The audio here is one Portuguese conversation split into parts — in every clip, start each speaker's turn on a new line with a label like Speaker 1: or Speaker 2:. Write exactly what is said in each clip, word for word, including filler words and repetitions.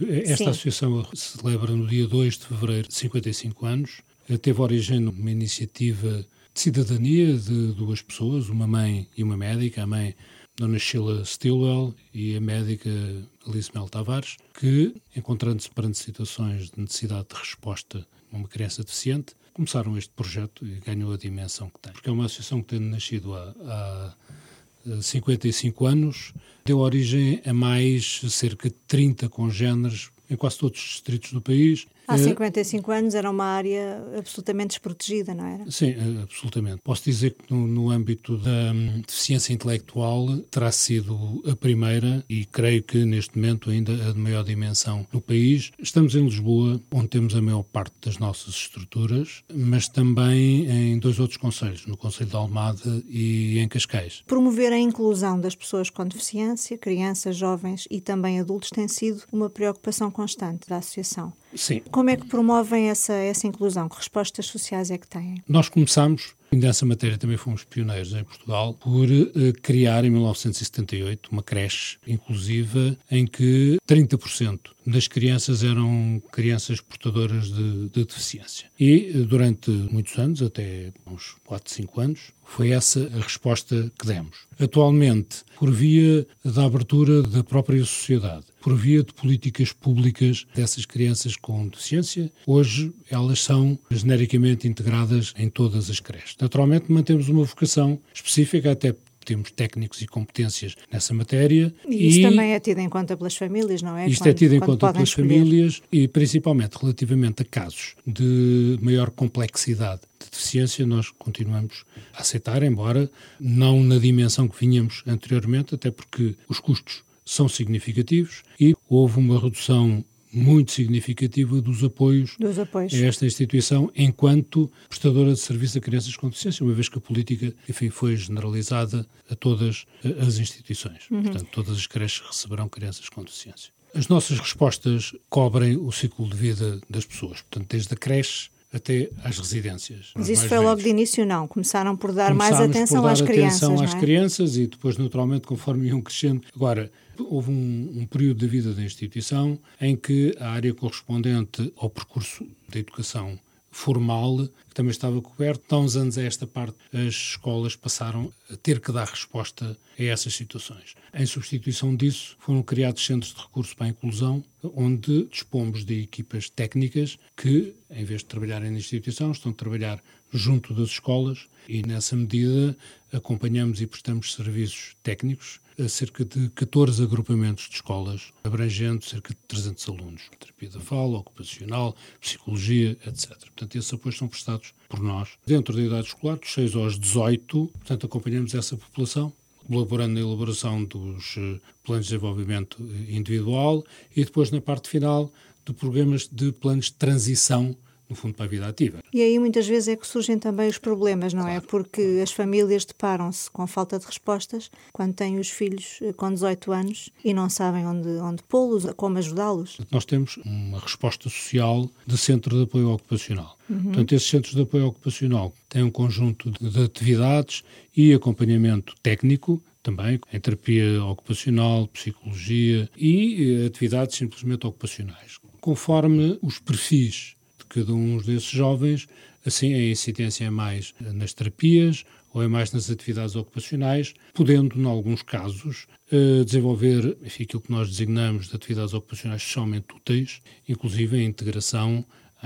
Speaker 1: Esta
Speaker 2: Sim.
Speaker 1: associação celebra no dia dois de fevereiro cinquenta e cinco anos. Teve origem numa iniciativa de cidadania de duas pessoas, uma mãe e uma médica, a mãe Dona Sheila Stilwell e a médica Alice Mel Tavares, que, encontrando-se perante situações de necessidade de resposta a uma criança deficiente, começaram este projeto e ganhou a dimensão que tem. Porque é uma associação que tem nascido há, há cinquenta e cinco anos, deu origem a mais cerca de trinta congéneres em quase todos os distritos do país.
Speaker 2: Há cinquenta e cinco anos era uma área absolutamente desprotegida, não era?
Speaker 1: Sim, absolutamente. Posso dizer que no, no âmbito da hum, deficiência intelectual terá sido a primeira e creio que neste momento ainda a de maior dimensão no país. Estamos em Lisboa, onde temos a maior parte das nossas estruturas, mas também em dois outros concelhos, no Concelho de Almada e em Cascais.
Speaker 2: Promover a inclusão das pessoas com deficiência, crianças, jovens e também adultos tem sido uma preocupação constante da Associação.
Speaker 1: Sim.
Speaker 2: Como é que promovem essa, essa inclusão? Que respostas sociais é que têm?
Speaker 1: Nós começamos, e nessa matéria também fomos pioneiros em Portugal, por uh, criar em mil novecentos e setenta e oito uma creche inclusiva em que trinta por cento das crianças eram crianças portadoras de, de deficiência. E uh, durante muitos anos, até uns quatro, cinco anos, foi essa a resposta que demos. Atualmente, por via da abertura da própria sociedade, por via de políticas públicas dessas crianças com deficiência, hoje elas são genericamente integradas em todas as creches. Naturalmente mantemos uma vocação específica, até temos técnicos e competências nessa matéria.
Speaker 2: E isso
Speaker 1: e
Speaker 2: também é tido em conta pelas famílias, não é?
Speaker 1: Isto
Speaker 2: quando,
Speaker 1: é tido em conta pelas
Speaker 2: escolher.
Speaker 1: famílias e principalmente relativamente a casos de maior complexidade de deficiência, nós continuamos a aceitar, embora não na dimensão que vinhamos anteriormente, até porque os custos são significativos e houve uma redução muito significativa dos apoios,
Speaker 2: dos apoios
Speaker 1: a esta instituição enquanto prestadora de serviço a crianças com deficiência, uma vez que a política, enfim, foi generalizada a todas as instituições. Uhum. Portanto, todas as creches receberão crianças com deficiência. As nossas respostas cobrem o ciclo de vida das pessoas, portanto, desde a creche até às residências.
Speaker 2: Mas isso foi velhos. Logo de início, não? Começaram por dar
Speaker 1: Começámos
Speaker 2: mais atenção
Speaker 1: por dar
Speaker 2: às crianças,
Speaker 1: atenção
Speaker 2: não
Speaker 1: às
Speaker 2: é?
Speaker 1: crianças e depois, naturalmente, conforme iam crescendo. Agora, houve um, um período da vida da instituição em que a área correspondente ao percurso da educação formal, que também estava coberto. Há uns anos a esta parte, as escolas passaram a ter que dar resposta a essas situações. Em substituição disso, foram criados centros de recurso para a inclusão, onde dispomos de equipas técnicas que, em vez de trabalharem na instituição, estão a trabalhar junto das escolas e, nessa medida, acompanhamos e prestamos serviços técnicos a cerca de catorze agrupamentos de escolas, abrangendo cerca de trezentos alunos. Terapia da fala, ocupacional, psicologia, etcétera. Portanto, esses apoios são prestados por nós. Dentro da idade escolar, dos seis aos dezoito, portanto, acompanhamos essa população, colaborando na elaboração dos planos de desenvolvimento individual e depois, na parte final, de programas de planos de transição, no fundo, para a vida ativa.
Speaker 2: E aí muitas vezes é que surgem também os problemas, não
Speaker 1: claro,
Speaker 2: é? Porque
Speaker 1: claro.
Speaker 2: as famílias deparam-se com falta de respostas quando têm os filhos com dezoito anos e não sabem onde, onde pô-los, como ajudá-los.
Speaker 1: Nós temos uma resposta social de centro de apoio ocupacional. Uhum. Portanto, esses centros de apoio ocupacional têm um conjunto de, de atividades e acompanhamento técnico, também em terapia ocupacional, psicologia e atividades simplesmente ocupacionais. Conforme os perfis cada um desses jovens, assim a incidência é mais nas terapias ou é mais nas atividades ocupacionais, podendo, em alguns casos, desenvolver enfim, aquilo que nós designamos de atividades ocupacionais socialmente úteis, inclusive a integração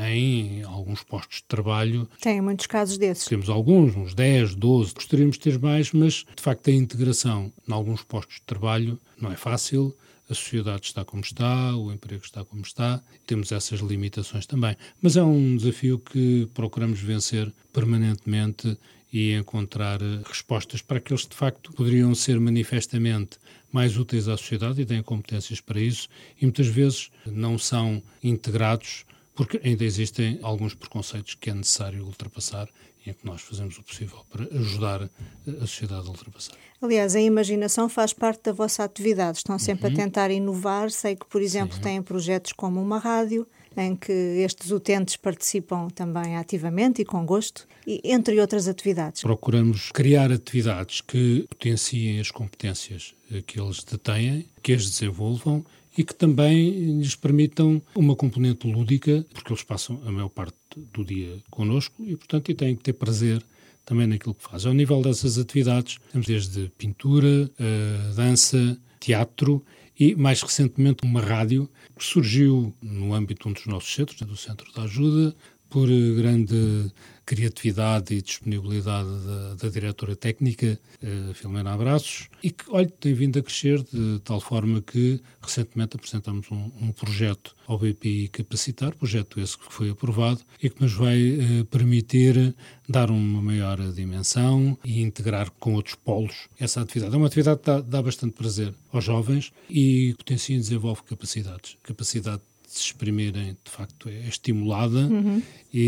Speaker 1: em alguns postos de trabalho.
Speaker 2: Tem muitos casos desses.
Speaker 1: Temos alguns, uns dez, doze, gostaríamos de ter mais, mas de facto a integração em alguns postos de trabalho não é fácil. A sociedade está como está, o emprego está como está, temos essas limitações também. Mas é um desafio que procuramos vencer permanentemente e encontrar respostas para aqueles que de facto poderiam ser manifestamente mais úteis à sociedade e têm competências para isso e muitas vezes não são integrados porque ainda existem alguns preconceitos que é necessário ultrapassar e em que nós fazemos o possível para ajudar a sociedade a ultrapassar.
Speaker 2: Aliás, a imaginação faz parte da vossa atividade. Estão sempre uhum. a tentar inovar. Sei que, por exemplo, Sim. têm projetos como uma rádio, em que estes utentes participam também ativamente e com gosto, e, entre outras atividades.
Speaker 1: Procuramos criar atividades que potenciem as competências que eles detêm, que as desenvolvam e que também lhes permitam uma componente lúdica, porque eles passam a maior parte do dia connosco e, portanto, e têm que ter prazer também naquilo que fazem. Ao nível dessas atividades, temos desde pintura, uh, dança, teatro e, mais recentemente, uma rádio que surgiu no âmbito de um dos nossos centros, do Centro da Ajuda, por grande criatividade e disponibilidade da, da diretora técnica, eh, Filomena Abraços, e que, olha, tem vindo a crescer de tal forma que recentemente apresentamos um, um projeto ao B P I Capacitar, projeto esse que foi aprovado e que nos vai eh, permitir dar uma maior dimensão e integrar com outros polos essa atividade. É uma atividade que dá, dá bastante prazer aos jovens e potencia e desenvolve capacidades. Capacidade de se exprimirem, de facto, é estimulada uhum.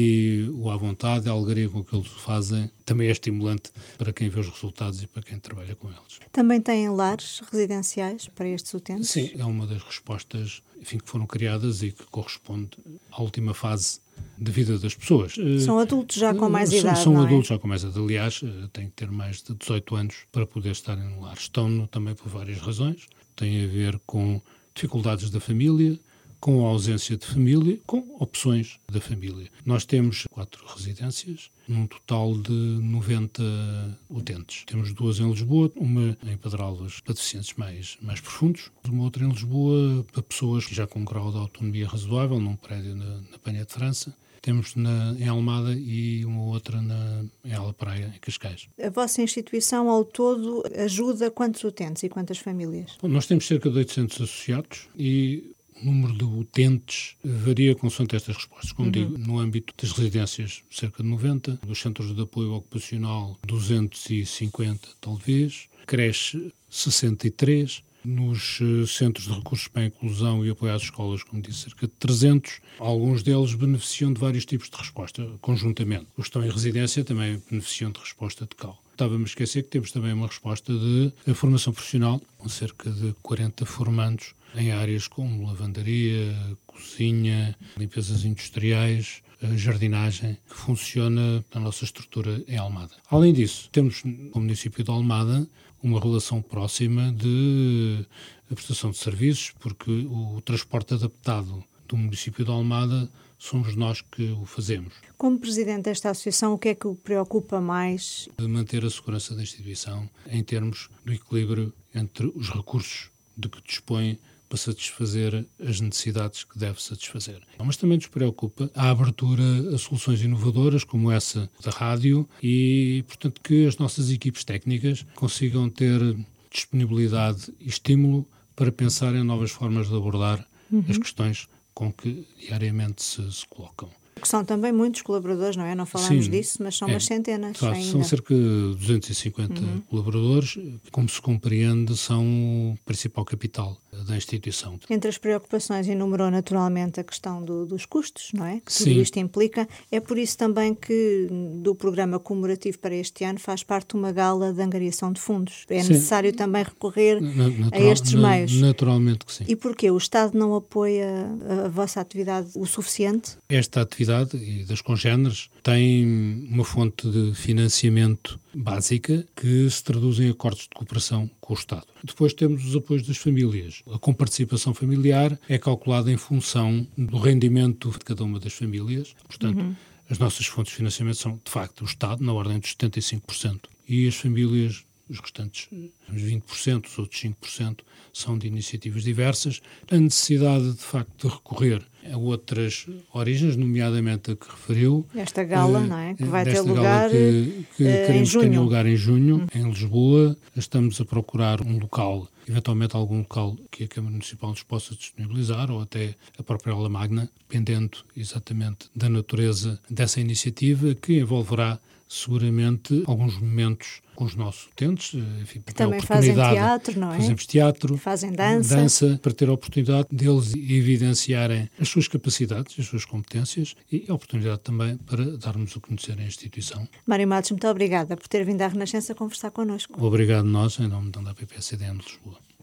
Speaker 1: e o à vontade, a alegria com que eles fazem, também é estimulante para quem vê os resultados e para quem trabalha com eles.
Speaker 2: Também têm lares residenciais para estes utentes?
Speaker 1: Sim, é uma das respostas, enfim, que foram criadas e que corresponde à última fase de vida das pessoas.
Speaker 2: São adultos já com mais
Speaker 1: são,
Speaker 2: idade,
Speaker 1: São
Speaker 2: não
Speaker 1: adultos
Speaker 2: é?
Speaker 1: já com mais idade. Aliás, têm que ter mais de dezoito anos para poder estarem no lar. Estão também por várias razões. Tem a ver com dificuldades da família, com a ausência de família, com opções da família. Nós temos quatro residências, num total de noventa utentes. Temos duas em Lisboa, uma em Pedralbas para deficientes mais, mais profundos, uma outra em Lisboa para pessoas já com um grau de autonomia razoável, num prédio na, na Penha de França. Temos na, em Almada e uma outra na, em Ala Praia, em Cascais.
Speaker 2: A vossa instituição, ao todo, ajuda quantos utentes e quantas famílias?
Speaker 1: Bom, nós temos cerca de oitocentos associados e o número de utentes varia consoante estas respostas. Como uhum. digo, no âmbito das residências, cerca de noventa, dos centros de apoio ocupacional, duzentos e cinquenta, talvez, creche, sessenta e três, nos centros de recursos para a inclusão e apoio às escolas, como disse, cerca de trezentos. Alguns deles beneficiam de vários tipos de resposta, conjuntamente. Os que estão em residência também beneficiam de resposta de C A U. Estava-me a esquecer que temos também uma resposta de formação profissional, com cerca de quarenta formandos em áreas como lavandaria, cozinha, limpezas industriais, jardinagem, que funciona na nossa estrutura em Almada. Além disso, temos no município de Almada uma relação próxima de prestação de serviços, porque o transporte adaptado do município de Almada somos nós que o fazemos.
Speaker 2: Como presidente desta associação, o que é que o preocupa mais?
Speaker 1: De manter a segurança da instituição em termos do equilíbrio entre os recursos de que dispõe para satisfazer as necessidades que deve satisfazer. Mas também nos preocupa a abertura a soluções inovadoras como essa da rádio e, portanto, que as nossas equipes técnicas consigam ter disponibilidade e estímulo para pensar em novas formas de abordar uhum. as questões com que diariamente se, se colocam.
Speaker 2: Que são também muitos colaboradores, não é? Não falamos
Speaker 1: Sim,
Speaker 2: disso, mas são
Speaker 1: é,
Speaker 2: umas centenas
Speaker 1: claro,
Speaker 2: ainda.
Speaker 1: São cerca de duzentos e cinquenta uhum. colaboradores. Como se compreende, são o principal capital da instituição.
Speaker 2: Entre as preocupações enumerou naturalmente a questão do, dos custos, não é? Que tudo
Speaker 1: Sim.
Speaker 2: isto implica. É por isso também que do programa comemorativo para este ano faz parte uma gala de angariação de fundos. É sim. necessário também recorrer na, natural, a estes
Speaker 1: na,
Speaker 2: meios.
Speaker 1: Naturalmente que sim.
Speaker 2: E porquê? O Estado não apoia a, a vossa atividade o suficiente?
Speaker 1: Esta atividade e das congéneres tem uma fonte de financiamento básica que se traduz em acordos de cooperação com o Estado. Depois temos os apoios das famílias. A comparticipação familiar é calculada em função do rendimento de cada uma das famílias. Portanto, uhum. as nossas fontes de financiamento são, de facto, o Estado, na ordem dos setenta e cinco por cento. E as famílias, os restantes vinte por cento, os outros cinco por cento, são de iniciativas diversas. A necessidade, de facto, de recorrer a outras origens, nomeadamente a que referiu.
Speaker 2: Esta gala, uh, não é? Que vai ter
Speaker 1: Gala
Speaker 2: lugar
Speaker 1: que, que uh, queremos que tenha lugar em junho, hum. em Lisboa. Estamos a procurar um local, eventualmente algum local que a Câmara Municipal nos possa disponibilizar, ou até a própria aula magna, dependendo exatamente da natureza dessa iniciativa, que envolverá seguramente alguns momentos com os nossos utentes, enfim,
Speaker 2: que também fazem teatro, não é?
Speaker 1: Fazemos teatro,
Speaker 2: fazem dança.
Speaker 1: dança, para ter a oportunidade deles evidenciarem as suas capacidades, as suas competências e a oportunidade também para darmos a conhecer a instituição.
Speaker 2: Mário Matos, muito obrigada por ter vindo à Renascença conversar connosco.
Speaker 1: Obrigado nós, em nome da A P P C D N de Lisboa.